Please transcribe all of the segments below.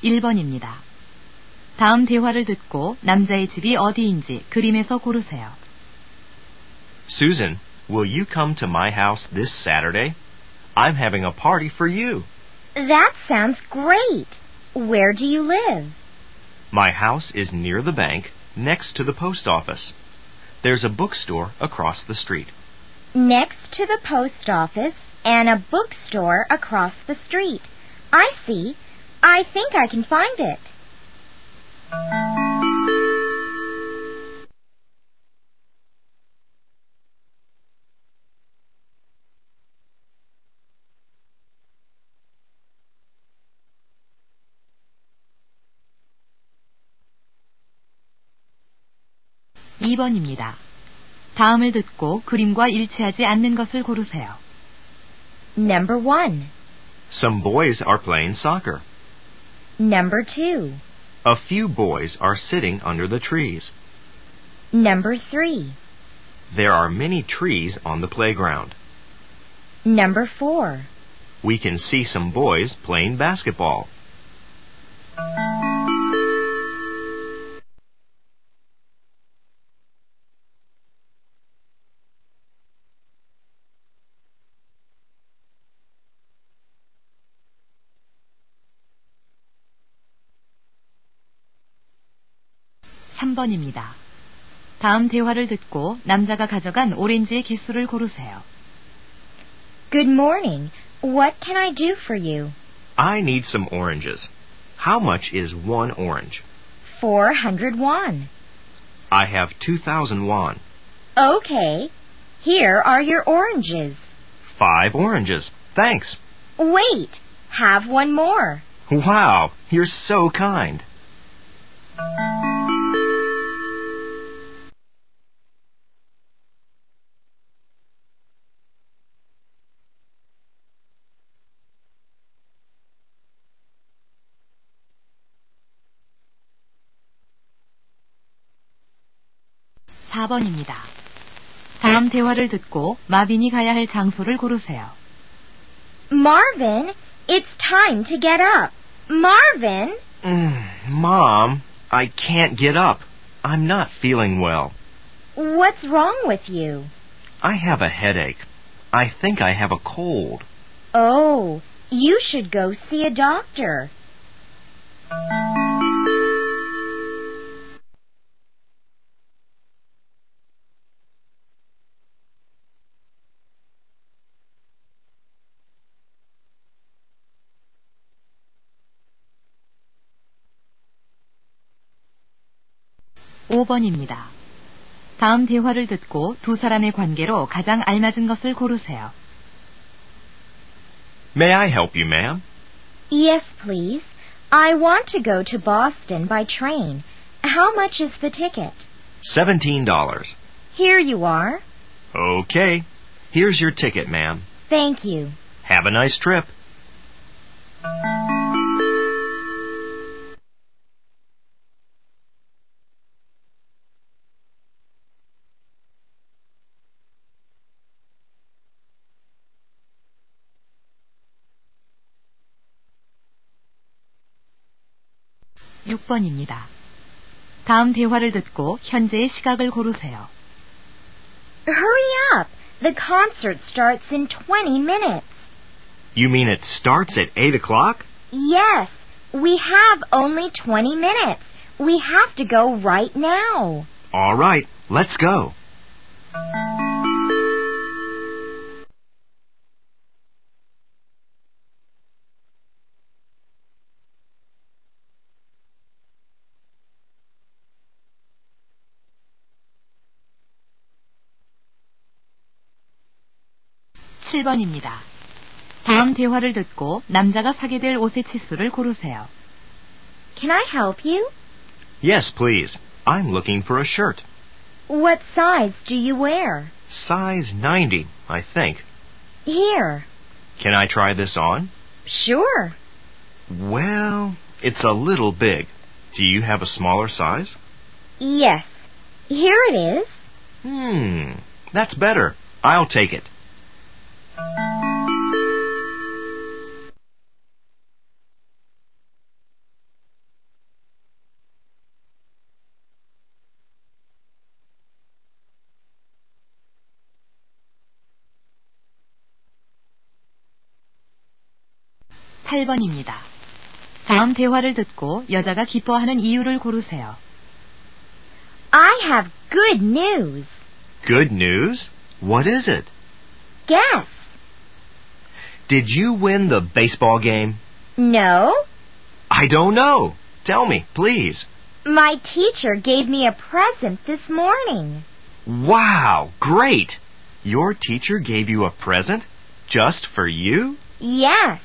1번입니다. 다음 대화를 듣고 남자의 집이 어디인지 그림에서 고르세요. Susan, will you come to my house this Saturday? I'm having a party for you. That sounds great. Where do you live? My house is near the bank, next to the post office. There's a bookstore across the street. Next to the post office and a bookstore across the street. I see. I think I can find it. (2번입니다) 다음을 듣고 그림과 일치하지 않는 것을 고르세요. Number 1. Some boys are playing soccer. Number 2. A few boys are sitting under the trees. Number 3. There are many trees on the playground. Number 4. We can see some boys playing basketball. (3번입니다) 다음 대화를 듣고 남자가 가져간 오렌지의 개수를 고르세요. Good morning. What can I do for you? I need some oranges. How much is one orange? 400 won. I have 2,000 won. Okay. Here are your oranges. 5 oranges. Thanks. Wait. Have one more. Wow, you're so kind. (4번입니다) 다음 대화를 듣고 마빈이 가야 할 장소를 고르세요. Marvin, it's time to get up. Marvin! Mom, I can't get up. I'm not feeling well. What's wrong with you? I have a headache. I think I have a cold. Oh, you should go see a doctor. (5번입니다) 다음 대화를 듣고 두 사람의 관계로 가장 알맞은 것을 고르세요. May I help you, ma'am? Yes, please. I want to go to Boston by train. How much is the ticket? $17. Here you are. Okay. Here's your ticket, ma'am. Thank you. Have a nice trip. (6번입니다) 다음 대화를 듣고 현재의 시각을 고르세요. Hurry up. The concert starts in 20 minutes. You mean it starts at 8 o'clock? Yes. We have only 20 minutes. We have to go right now. All right, let's go. (7번입니다) 다음 대화를 듣고 남자가 사게 될 옷의 치수를 고르세요. Can I help you? Yes, please. I'm looking for a shirt. What size do you wear? Size 90, I think. Here. Can I try this on? Sure. Well, it's a little big. Do you have a smaller size? Yes. Here it is. That's better. I'll take it. 8번입니다. 다음 대화를 듣고 여자가 기뻐하는 이유를 고르세요. I have good news. Good news? What is it? Guess. Did you win the baseball game? No. I don't know. Tell me, please. My teacher gave me a present this morning. Wow, great. Your teacher gave you a present just for you? Yes.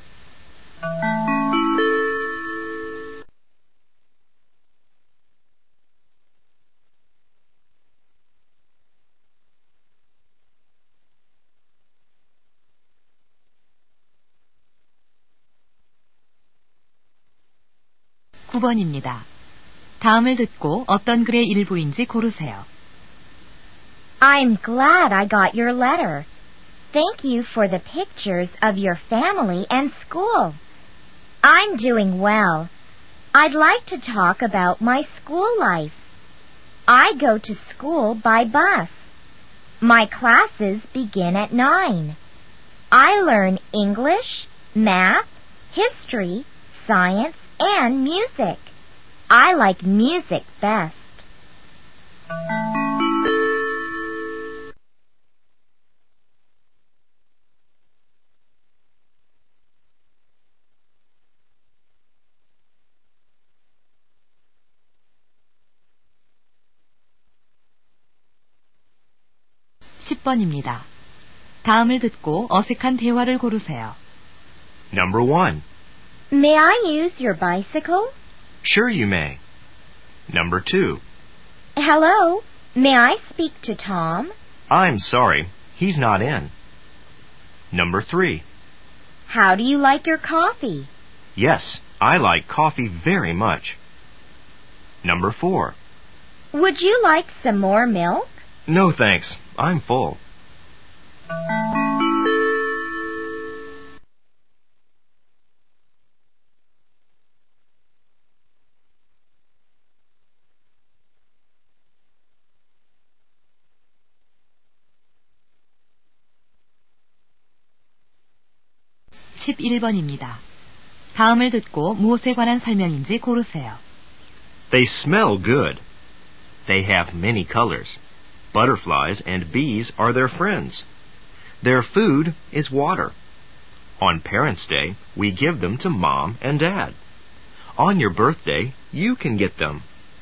구 번입니다. 다음을 듣고 어떤 글의 일부인지 고르세요. I'm glad I got your letter. Thank you for the pictures of your family and school. I'm doing well. I'd like to talk about my school life. I go to school by bus. My classes begin at 9. I learn English, math, history, science, and music. I like music best. 십 번입니다. 다음을 듣고 어색한 대화를 고르세요. Number 1. May I use your bicycle? Sure you may. Number 2. Hello, may I speak to Tom? I'm sorry, he's not in. Number 3. How do you like your coffee? Yes, I like coffee very much. Number 4. Would you like some more milk? No thanks, I'm full. 십일 번입니다. 다음을 듣고 무엇에 관한 설명인지 고르세요. They smell good. They have many colors. Butterflies and bees are their friends. Their food is water. On Parents' Day, we give them to Mom and Dad. On your birthday, you can get them.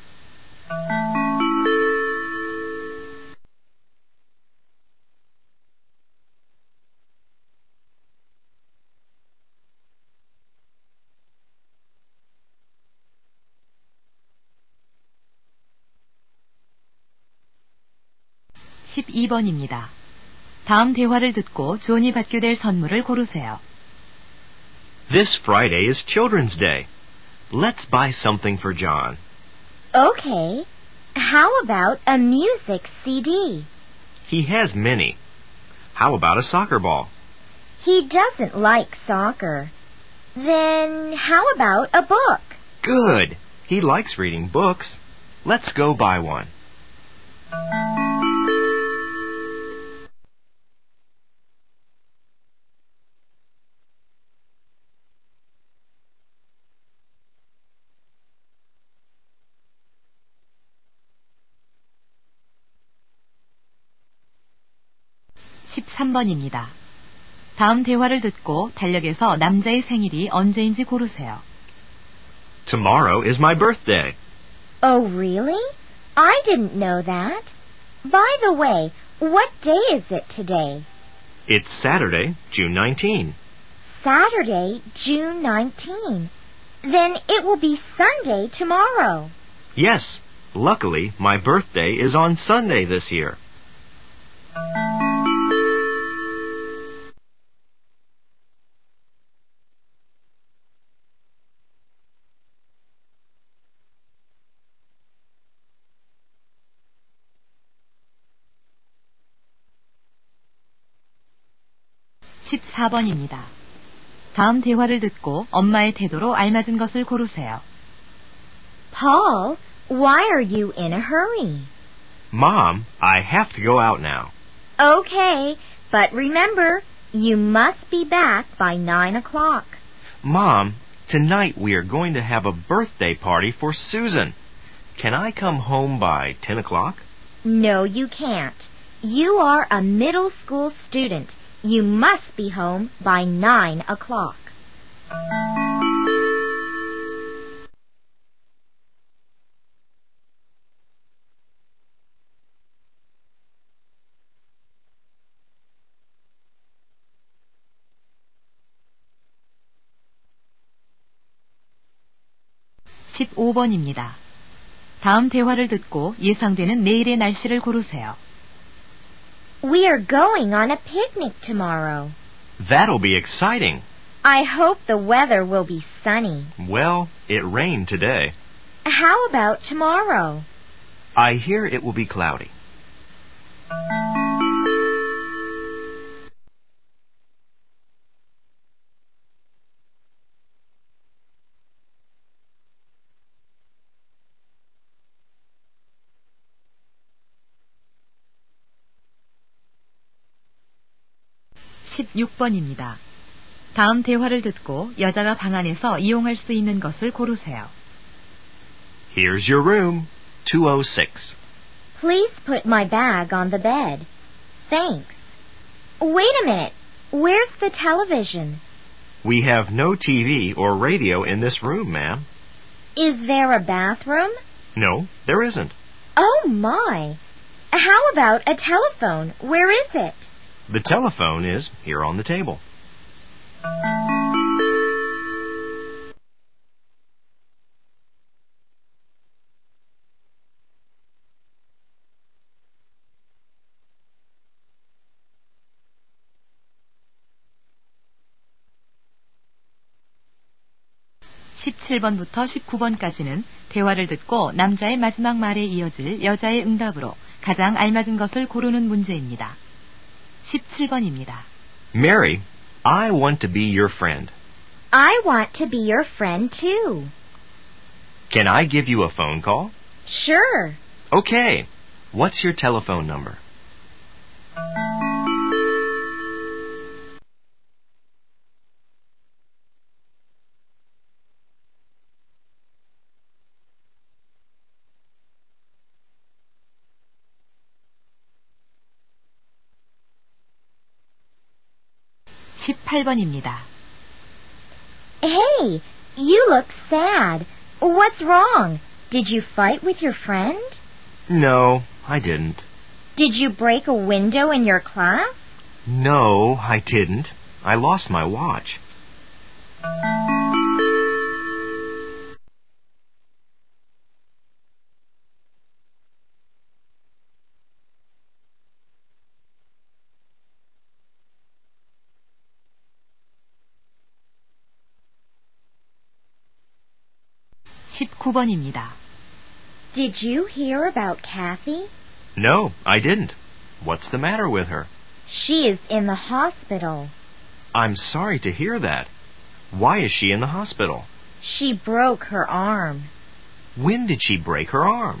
십이 번입니다. 다음 대화를 듣고 존이 받게 될 선물을 고르세요. This Friday is Children's Day. Let's buy something for John. Okay. How about a music CD? He has many. How about a soccer ball? He doesn't like soccer. Then how about a book? Good. He likes reading books. Let's go buy one. 십삼 번입니다. 다음 대화를 듣고 달력에서 남자의 생일이 언제인지 고르세요. Tomorrow is my birthday. Oh, really? I didn't know that. By the way, what day is it today? It's Saturday, June 19. Saturday, June 19. Then it will be Sunday tomorrow. Yes, luckily my birthday is on Sunday this year. 십사 번입니다. 다음 대화를 듣고 엄마의 태도로 알맞은 것을 고르세요. Paul, why are you in a hurry? Mom, I have to go out now. Okay, but remember, you must be back by 9 o'clock. Mom, tonight we are going to have a birthday party for Susan. Can I come home by 10 o'clock? No, you can't. You are a middle school student. You must be home by 9 o'clock. (15번입니다) 다음 대화를 듣고 예상되는 내일의 날씨를 고르세요. We are going on a picnic tomorrow. That'll be exciting. I hope the weather will be sunny. Well, it rained today. How about tomorrow? I hear it will be cloudy. (16번입니다) 다음 대화를 듣고 여자가 방 안에서 이용할 수 있는 것을 고르세요. Here's your room, 206. Please put my bag on the bed. Thanks. Wait a minute. Where's the television? We have no TV or radio in this room, ma'am. Is there a bathroom? No, there isn't. Oh, my. How about a telephone? Where is it? The telephone is here on the table. (17번부터 19번까지는 대화를 듣고 남자의 마지막 말에 이어질 여자의 응답으로 가장 알맞은 것을 고르는 문제입니다. 17번입니다. Mary, I want to be your friend. I want to be your friend, too. Can I give you a phone call? Sure. Okay. What's your telephone number? (18번입니다) Hey, you look sad. What's wrong? Did you fight with your friend? No, I didn't. Did you break a window in your class? No, I didn't. I lost my watch. (19번입니다) Did you hear about Kathy? No, I didn't. What's the matter with her? She is in the hospital. I'm sorry to hear that. Why is she in the hospital? She broke her arm. When did she break her arm?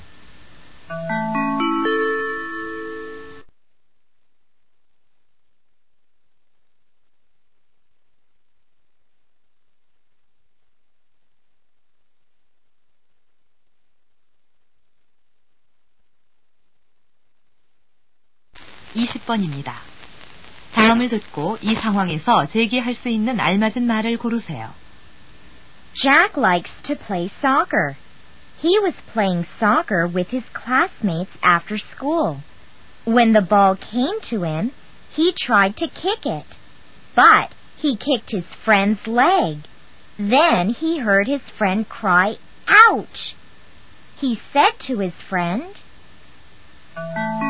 (20번입니다) 다음을 듣고 이 상황에서 제기할 수 있는 알맞은 말을 고르세요. Jack likes to play soccer. He was playing soccer with his classmates after school. When the ball came to him, he tried to kick it, but he kicked his friend's leg. Then he heard his friend cry, "Ouch!" He said to his friend,